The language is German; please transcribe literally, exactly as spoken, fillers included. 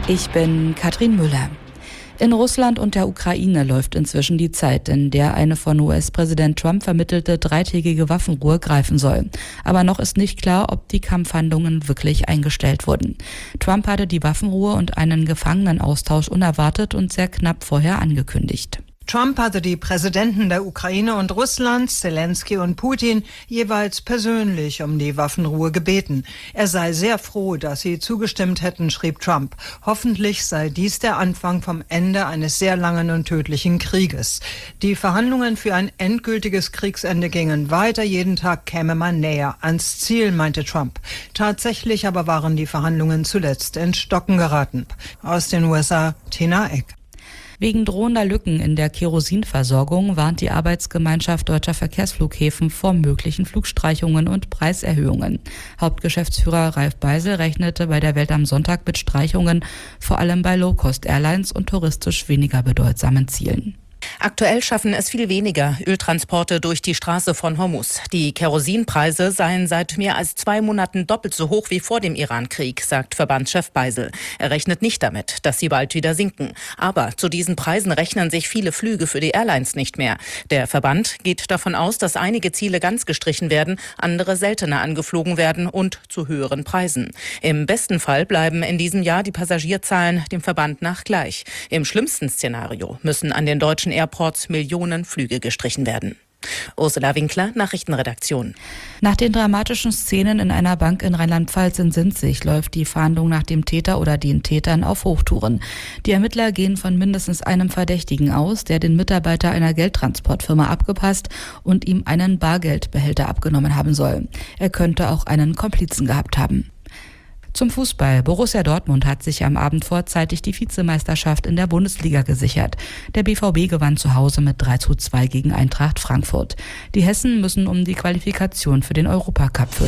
Ich bin Katrin Müller. In Russland und der Ukraine läuft inzwischen die Zeit, in der eine von U S-Präsident Trump vermittelte dreitägige Waffenruhe greifen soll. Aber noch ist nicht klar, ob die Kampfhandlungen wirklich eingestellt wurden. Trump hatte die Waffenruhe und einen Gefangenenaustausch unerwartet und sehr knapp vorher angekündigt. Trump hatte die Präsidenten der Ukraine und Russlands, Zelensky und Putin, jeweils persönlich um die Waffenruhe gebeten. Er sei sehr froh, dass sie zugestimmt hätten, schrieb Trump. Hoffentlich sei dies der Anfang vom Ende eines sehr langen und tödlichen Krieges. Die Verhandlungen für ein endgültiges Kriegsende gingen weiter. Jeden Tag käme man näher ans Ziel, meinte Trump. Tatsächlich aber waren die Verhandlungen zuletzt ins Stocken geraten. Aus den U S A, Tina Eck. Wegen drohender Lücken in der Kerosinversorgung warnt die Arbeitsgemeinschaft Deutscher Verkehrsflughäfen vor möglichen Flugstreichungen und Preiserhöhungen. Hauptgeschäftsführer Ralf Beisel rechnete bei der Welt am Sonntag mit Streichungen, vor allem bei Low-Cost-Airlines und touristisch weniger bedeutsamen Zielen. Aktuell schaffen es viel weniger Öltransporte durch die Straße von Hormuz. Die Kerosinpreise seien seit mehr als zwei Monaten doppelt so hoch wie vor dem Irankrieg, sagt Verbandschef Beisel. Er rechnet nicht damit, dass sie bald wieder sinken. Aber zu diesen Preisen rechnen sich viele Flüge für die Airlines nicht mehr. Der Verband geht davon aus, dass einige Ziele ganz gestrichen werden, andere seltener angeflogen werden und zu höheren Preisen. Im besten Fall bleiben in diesem Jahr die Passagierzahlen dem Verband nach gleich. Im schlimmsten Szenario müssen an den deutschen Airports Millionen Flüge gestrichen werden. Ursula Winkler, Nachrichtenredaktion. Nach den dramatischen Szenen in einer Bank in Rheinland-Pfalz in Sinzig läuft die Fahndung nach dem Täter oder den Tätern auf Hochtouren. Die Ermittler gehen von mindestens einem Verdächtigen aus, der den Mitarbeiter einer Geldtransportfirma abgepasst und ihm einen Bargeldbehälter abgenommen haben soll. Er könnte auch einen Komplizen gehabt haben. Zum Fußball. Borussia Dortmund hat sich am Abend vorzeitig die Vizemeisterschaft in der Bundesliga gesichert. Der B V B gewann zu Hause mit drei zu zwei gegen Eintracht Frankfurt. Die Hessen müssen um die Qualifikation für den Europacup